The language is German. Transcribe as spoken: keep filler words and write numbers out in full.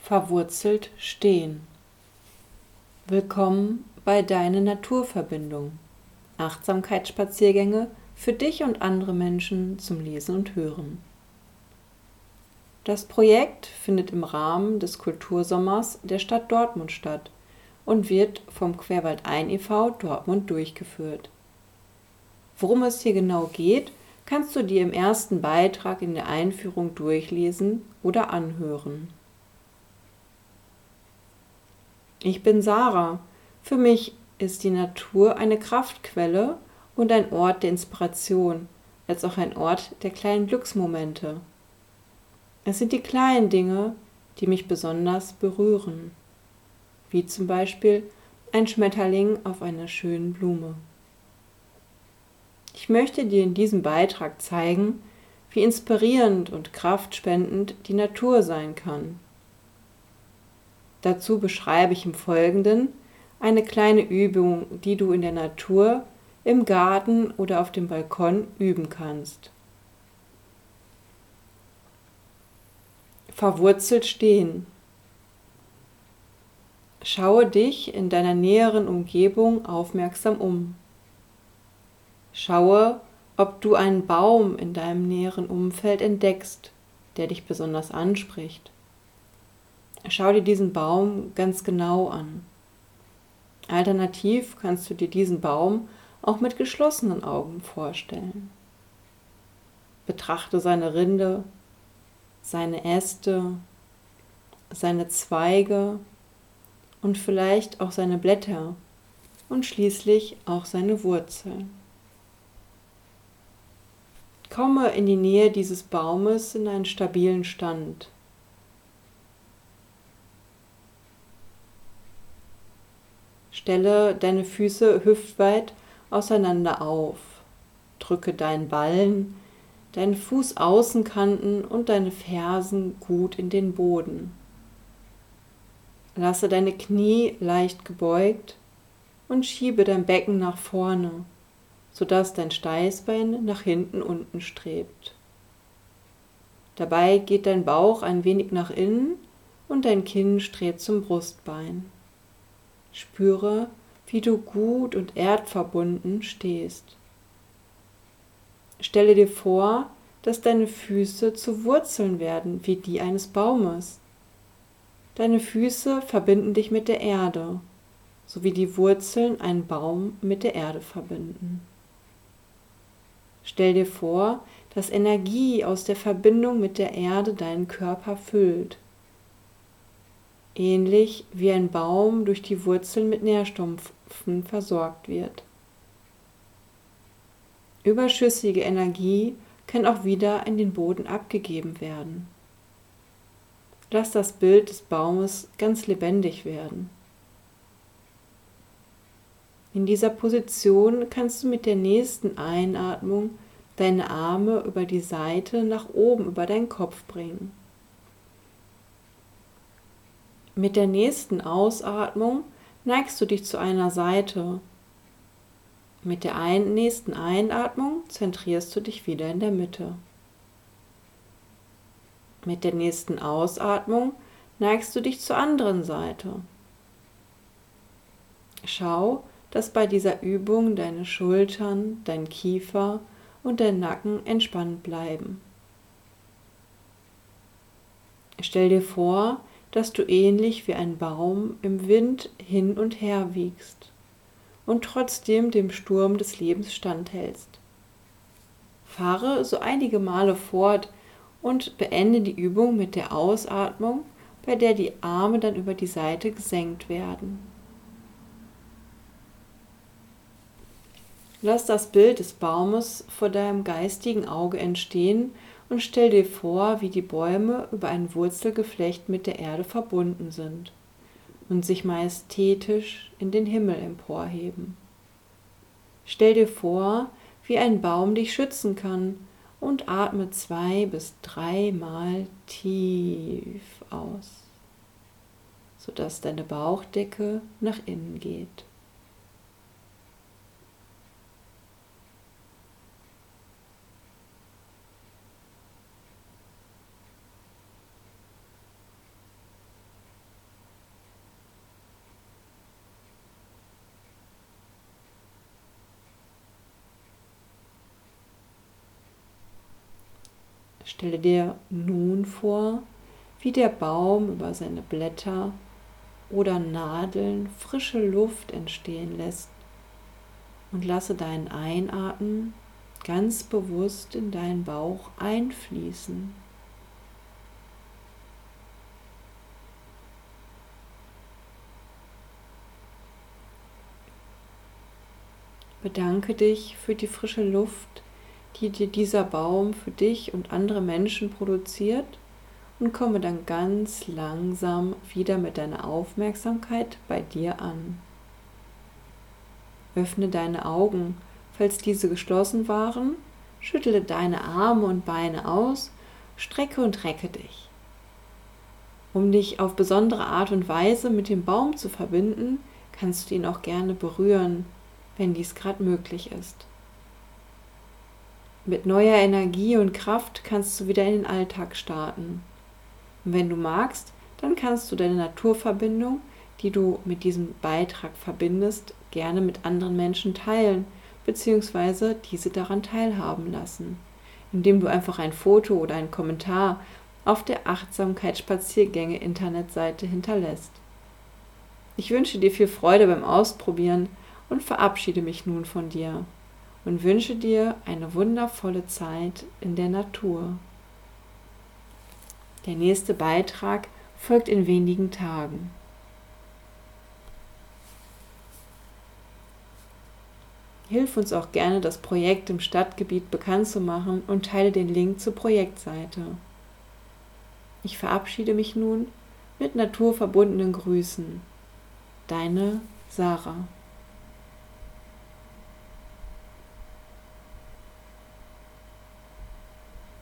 verwurzelt stehen. Willkommen bei Deine Naturverbindung. Achtsamkeitsspaziergänge für dich und andere Menschen zum Lesen und Hören. Das Projekt findet im Rahmen des Kultursommers der Stadt Dortmund statt und wird vom Querwald-Ein e V Dortmund durchgeführt. Worum es hier genau geht, kannst du dir im ersten Beitrag in der Einführung durchlesen oder anhören. Ich bin Sarah. Für mich ist die Natur eine Kraftquelle und ein Ort der Inspiration, als auch ein Ort der kleinen Glücksmomente. Es sind die kleinen Dinge, die mich besonders berühren, wie zum Beispiel ein Schmetterling auf einer schönen Blume. Ich möchte dir in diesem Beitrag zeigen, wie inspirierend und kraftspendend die Natur sein kann. Dazu beschreibe ich im Folgenden eine kleine Übung, die du in der Natur, im Garten oder auf dem Balkon üben kannst. Verwurzelt stehen. Schaue dich in deiner näheren Umgebung aufmerksam um. Schaue, ob du einen Baum in deinem näheren Umfeld entdeckst, der dich besonders anspricht. Schau dir diesen Baum ganz genau an. Alternativ kannst du dir diesen Baum auch mit geschlossenen Augen vorstellen. Betrachte seine Rinde, seine Äste, seine Zweige und vielleicht auch seine Blätter und schließlich auch seine Wurzeln. Komme in die Nähe dieses Baumes in einen stabilen Stand. Stelle deine Füße hüftweit auseinander auf. Drücke deinen Ballen, deine Fußaußenkanten und deine Fersen gut in den Boden. Lasse deine Knie leicht gebeugt und schiebe dein Becken nach vorne, sodass dein Steißbein nach hinten unten strebt. Dabei geht dein Bauch ein wenig nach innen und dein Kinn strebt zum Brustbein. Spüre, wie du gut und erdverbunden stehst. Stelle dir vor, dass deine Füße zu Wurzeln werden, wie die eines Baumes. Deine Füße verbinden dich mit der Erde, so wie die Wurzeln einen Baum mit der Erde verbinden. Stell dir vor, dass Energie aus der Verbindung mit der Erde deinen Körper füllt. Ähnlich wie ein Baum durch die Wurzeln mit Nährstoffen versorgt wird. Überschüssige Energie kann auch wieder in den Boden abgegeben werden. Lass das Bild des Baumes ganz lebendig werden. In dieser Position kannst du mit der nächsten Einatmung deine Arme über die Seite nach oben über deinen Kopf bringen. Mit der nächsten Ausatmung neigst du dich zu einer Seite. Mit der ein- nächsten Einatmung zentrierst du dich wieder in der Mitte. Mit der nächsten Ausatmung neigst du dich zur anderen Seite. Schau, dass bei dieser Übung deine Schultern, dein Kiefer und dein Nacken entspannt bleiben. Stell dir vor, dass du ähnlich wie ein Baum im Wind hin und her wiegst und trotzdem dem Sturm des Lebens standhältst. Fahre so einige Male fort und beende die Übung mit der Ausatmung, bei der die Arme dann über die Seite gesenkt werden. Lass das Bild des Baumes vor deinem geistigen Auge entstehen und stell dir vor, wie die Bäume über ein Wurzelgeflecht mit der Erde verbunden sind und sich majestätisch in den Himmel emporheben. Stell dir vor, wie ein Baum dich schützen kann und atme zwei bis dreimal tief aus, sodass deine Bauchdecke nach innen geht. Stelle dir nun vor, wie der Baum über seine Blätter oder Nadeln frische Luft entstehen lässt und lasse deinen Einatmen ganz bewusst in deinen Bauch einfließen. Bedanke dich für die frische Luft, die dir dieser Baum für dich und andere Menschen produziert, und komme dann ganz langsam wieder mit deiner Aufmerksamkeit bei dir an. Öffne deine Augen, falls diese geschlossen waren, schüttle deine Arme und Beine aus, strecke und recke dich. Um dich auf besondere Art und Weise mit dem Baum zu verbinden, kannst du ihn auch gerne berühren, wenn dies gerade möglich ist. Mit neuer Energie und Kraft kannst du wieder in den Alltag starten. Und wenn du magst, dann kannst du deine Naturverbindung, die du mit diesem Beitrag verbindest, gerne mit anderen Menschen teilen, beziehungsweise diese daran teilhaben lassen, indem du einfach ein Foto oder einen Kommentar auf der Achtsamkeitsspaziergänge-Internetseite hinterlässt. Ich wünsche dir viel Freude beim Ausprobieren und verabschiede mich nun von dir und wünsche dir eine wundervolle Zeit in der Natur. Der nächste Beitrag folgt in wenigen Tagen. Hilf uns auch gerne, das Projekt im Stadtgebiet bekannt zu machen und teile den Link zur Projektseite. Ich verabschiede mich nun mit naturverbundenen Grüßen. Deine Sarah.